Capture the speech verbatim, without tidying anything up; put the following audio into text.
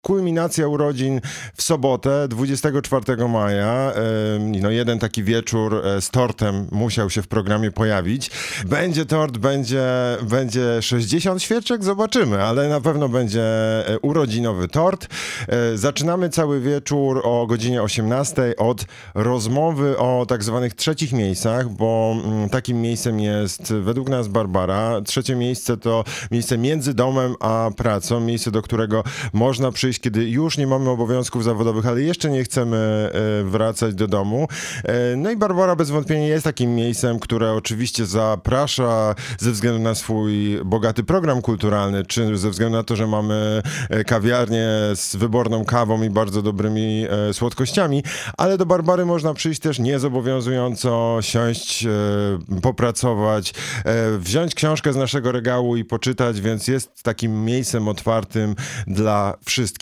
kulminacja urodzin w sobotę, dwudziestego czwartego maja. No jeden taki wieczór z tortem musiał się w programie pojawić. Będzie tort, będzie, będzie sześćdziesiąt świeczek, zobaczymy, ale na pewno będzie urodzinowy tort. Zaczynamy cały wieczór o godzinie osiemnastej od rozmowy o tak zwanych trzecich miejscach, bo takim miejscem jest według nas Barbara. Trzecie miejsce to miejsce między domem a pracą, miejsce, do którego można przyjść, kiedy już nie mamy obowiązków zawodowych, ale jeszcze nie chcemy wracać do domu. No i Barbara bez wątpienia jest takim miejscem, które oczywiście zaprasza ze względu na swój bogaty program kulturalny, czy ze względu na to, że mamy kawiarnię z wyborną kawą i bardzo dobrymi słodkościami, ale do Barbary można przyjść też niezobowiązująco, siąść, popracować, wziąć książkę z naszego regału i poczytać, więc jest takim miejscem otwartym dla wszystkich.